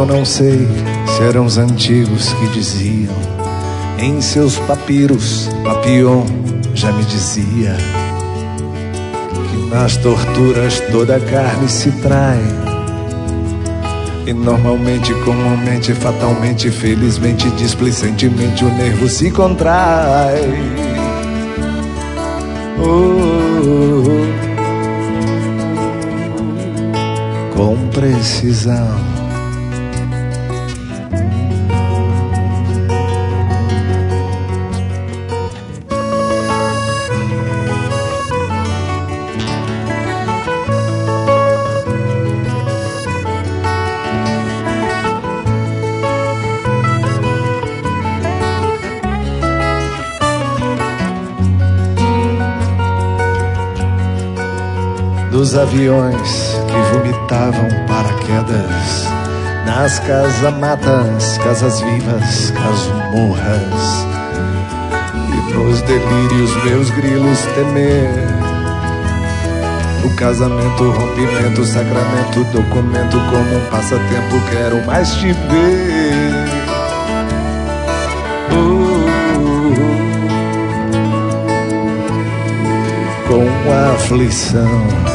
eu não sei se eram os antigos que diziam. Em seus papiros, Papillon já me dizia que nas torturas toda a carne se trai. E normalmente, comumente, fatalmente, felizmente, displicentemente, o nervo se contrai. Com precisão. Dos aviões que vomitavam paraquedas nas casamatas, casas vivas, casumorras, e nos delírios meus grilos temer o casamento, o rompimento, o sacramento, o documento como um passatempo. Quero mais te ver. Com aflição.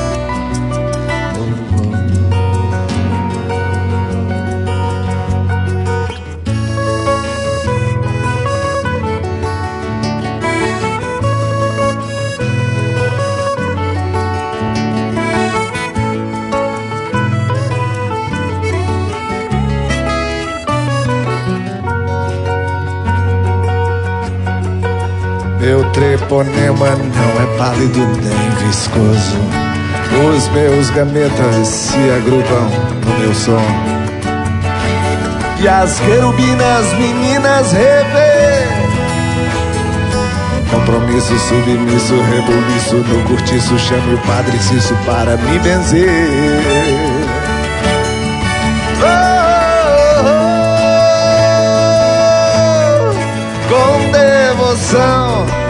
Meu treponema não é pálido nem viscoso. Os meus gametas se agrupam no meu som. E as querubinas meninas revê compromisso, submisso, rebuliço no cortiço. Chame o Padre Cício para me benzer. Com devoção.